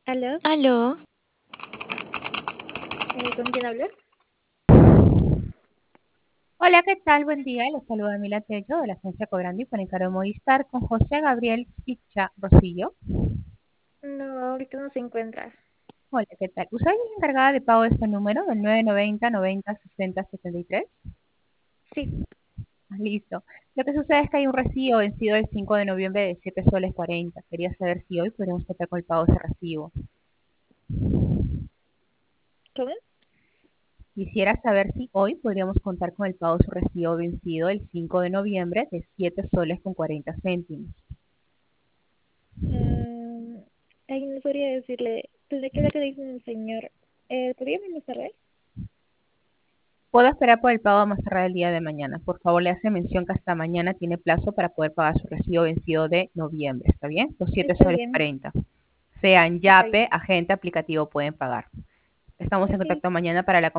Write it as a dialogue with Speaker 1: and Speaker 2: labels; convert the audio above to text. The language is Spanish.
Speaker 1: ¿Aló?
Speaker 2: Aló,
Speaker 1: ¿Con quién hablo?
Speaker 3: Hola, ¿qué tal? Buen día. Les saluda Mila Tello de la agencia Cobrandi por Encaro Movistar con José Gabriel Sicha Rosillo.
Speaker 1: No, ahorita no se encuentra.
Speaker 3: Hola, ¿qué tal? ¿Usted es la encargada de pago de este número, del 990 90 60 73?
Speaker 1: Sí,
Speaker 3: Listo. Lo que sucede es que hay un recibo vencido el 5 de noviembre de 7 soles 40. Quería saber si hoy podríamos contar con el pago de ese recibo.
Speaker 1: ¿cómo?
Speaker 3: Quisiera saber si hoy podríamos contar con el pago de su recibo vencido el 5 de noviembre de 7 soles con 40 céntimos.
Speaker 1: Mm, Ay, no podría decirle. ¿Desde qué hora que dice el señor? ¿Podría venir más tarde?
Speaker 3: Puedo esperar por el pago más tarde el día de mañana. Por favor, le hace mención que hasta mañana tiene plazo para poder pagar su recibo vencido de noviembre. ¿Está bien? Los 7
Speaker 1: Está
Speaker 3: soles
Speaker 1: bien,
Speaker 3: 40. Sean
Speaker 1: está bien.
Speaker 3: Yape, agente, aplicativo, pueden pagar. Estamos en
Speaker 1: Ok.
Speaker 3: contacto mañana para la